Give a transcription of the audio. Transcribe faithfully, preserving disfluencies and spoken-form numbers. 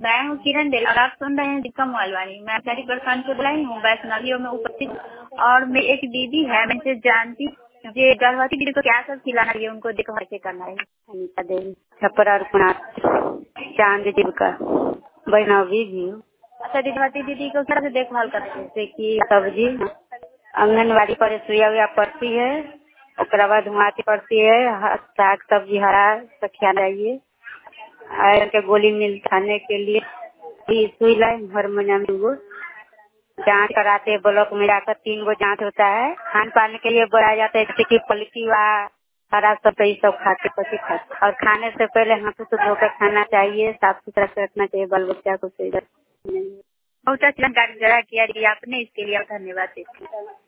मैं हूँ किरण देल और आप सुन रहे हैं दीपक मोहलवानी। मैं सारी प्रखंड से बुलाई हूँ वैष्णवियों में उपस्थित और मेरी एक दीदी है, मैं इनसे जानती ये गर्भवती दीदी को क्या सब खिलाना चाहिए, उनको देखभाल कैसे करना है। अनिता देवी छपरा चांद जी का वैष्णवी भी हूँ। अच्छा, गर्भवती दीदी को कैसे देखभाल करते हैं? जैसे कि सब्जी आंगनबाड़ी पर सुइया हुआ पड़ती है, उसके बाद धुआती पड़ती है, साग सब्जी हरा सब खिलाना चाहिए। आयरन के गोली मिल खाने के लिए भी सुई लाए हर महीना में वो जांच कराते हैं। ब्लॉक में जाकर तीन गो जांच होता है। खान पान के लिए बोला जाता है जैसे कि पलकी व हरा सब ये सब खाते पसी खाते और खाने से पहले हाथों से धोकर खाना चाहिए, साफ सुथरा से रखना चाहिए बाल बच्चा को। बहुत अच्छा जानकारी किया आपने, इसके लिए धन्यवाद देती हूँ।